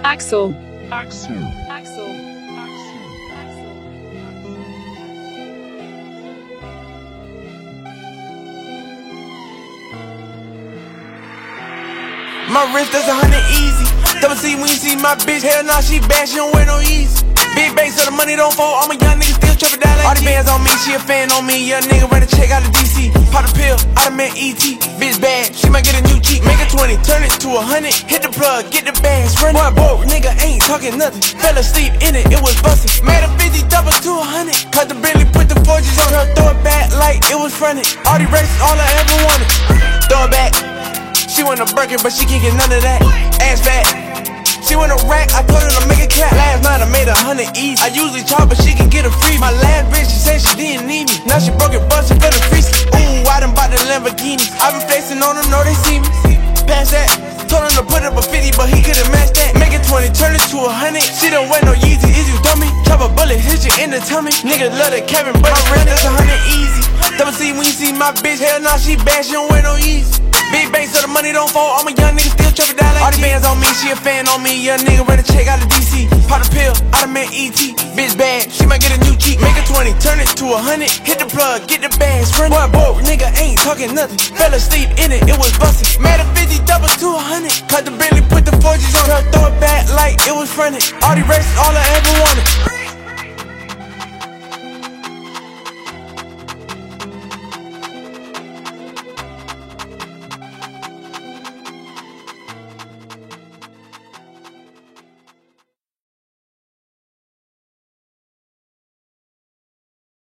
Axel. Axel. Axel. My wrist is 100 easy. Double C when you see my bitch. Hell nah, she bad, she don't wear no easy. Big bank so the money don't fall. I'm a young nigga still trapping down like all these bands on me, she a fan on me. Young nigga ready to check out the DC. Pop the pill, I done met ET. Bitch bad, she might get a new Jeep. Make a 20, turn it to 100. Hit the plug, get the bags running. Boy, broke, nigga ain't talking nothing. Fell asleep in it, it was bustin'. Made a 50 double to 100. Cut the Bentley, put the forges on her. Throw it back like it was fronted. All these races, all I ever wanted. Throw it back. She want a Birkin, but she can't get none of that. Ass fat. She want a rack, I told her to make a clap. Last night I made 100 easy. I usually charge, but she can get a free. My last bitch, she said she didn't need me. Now she broke it, bustin' for the free ski. Ooh, I done bought the Lamborghini. I been flexing on them, know they see me. Pass that. Told him to put up a 50, but he couldn't match that. Make it 20, turn it to 100. She don't wear no Yeezy, is you dummy? Chop a bullet, hit you in the tummy. Nigga love the cabin, but my rent is 100 easy. Double C when you see my bitch, hell nah, she bad, she don't wear no Yeezy. Big bank so the money don't fall. I'm a young nigga still trapping down like all these bands on me, she a fan on me. Young nigga ready to check out the DC. Pop the pill, I done met ET. Bitch bad, she might get a new Jeep. Make a 20, turn it to 100. Hit the plug, get the bags running. Boy, broke, nigga ain't talking nothing. Fell asleep in it, it was bustin'. Made a 50 double to 100. Cut the Bentley, put the forges on her. Throw it back like it was fronted. All these races, all I ever wanted.